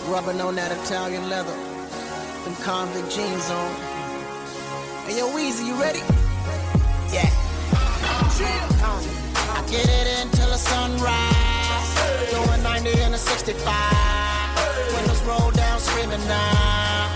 Rubbing on that Italian leather, them convict jeans on. Hey yo, Weezy, you ready? Yeah. I get it until the sunrise. Doing 90 in a 65. Windows roll down, screaming now.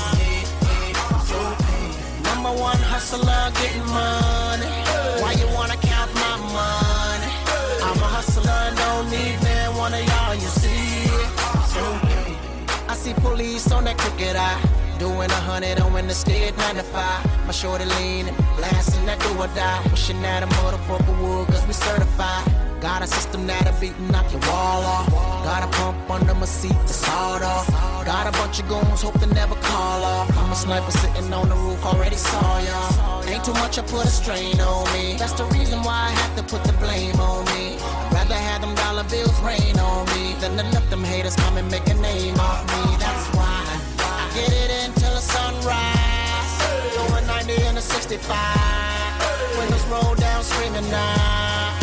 Number one hustler, getting money. Why you wanna count my money? I'm a hustler and don't need man, one of y'all, you see it. I see police on that crooked eye, doing 100 on when the stead 95. My shorty leaning, blasting that do or die. Wishing that a motherfucker would, cause we certified. Got a system that'll beat and knock your wall off. Got a pump under my seat to sawed off. Got a bunch of goons, hope they never call off. I'm a sniper sitting on the roof, already saw y'all. Ain't too much, I put a strain on me. That's the reason why I have to put the blame on me. Rather have them dollar bills rain on me than to let them haters come and make a name off me. That's why I get it until the sunrise. Going 90 in a 65. Windows roll down, screaming now.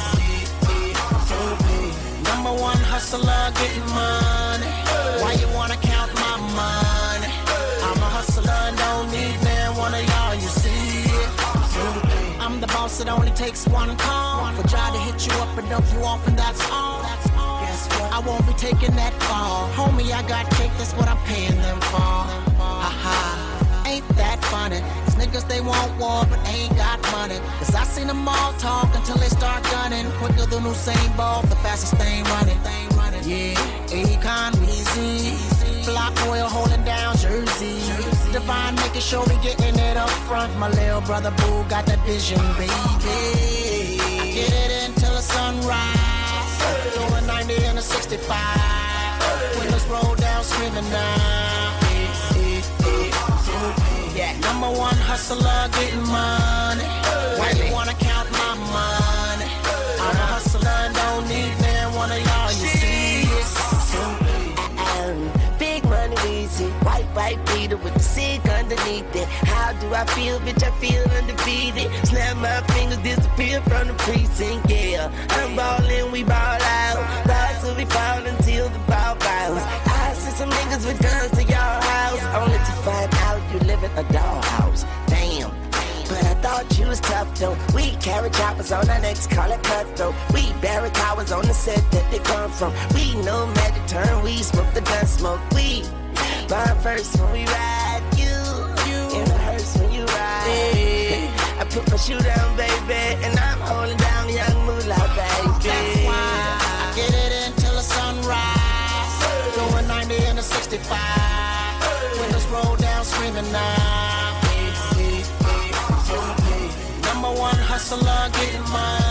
Number one hustler, getting money. Why you wanna count my money? I'm a hustler and don't need man, one of y'all, you see it. I'm the boss, it only takes one call for try to hit you up and dump you off, and that's all. Guess what? I won't be taking that fall. Homie, I got cake, that's what I'm paying them for. Haha, ain't that funny? These niggas, they want war, but they ain't got money. Cause I seen them all talk until they start gunning. Quicker than Usain Bolt, the fastest thing running. Yeah, Akon, Weezy, Block Oil holding down Jersey. Divine making sure we getting it up front. My little brother Boo got that vision, baby. I get it until the sunrise. Going 90 in a 65. Windows roll down, screaming now. Yeah, number one hustler, getting money. Why you wanna count my money? I'm a hustler and don't need man, one of y'all, you see it. Big money easy, white beater with the sick underneath it. How do I feel, bitch? I feel undefeated. Snap my fingers, disappear from the precinct, yeah. I'm ballin', we ball out. Ball till we fall until the ball bounce. I see some niggas with guns to y'all house, only to find out you live in a dollhouse. Damn. But I thought you was tough though. We carry choppers on our necks, call it cutthroat. We bury towers on the set that they come from. We know magic turn, we smoke the gun smoke. We burn first when we ride. You in the hearse when you ride. Hey. I put my shoe down, baby, and I'm holding down young moolah, baby. That's why I get it until the sunrise. Going 90 in a 65. Windows roll down, screaming now. Number one hustler, getting money.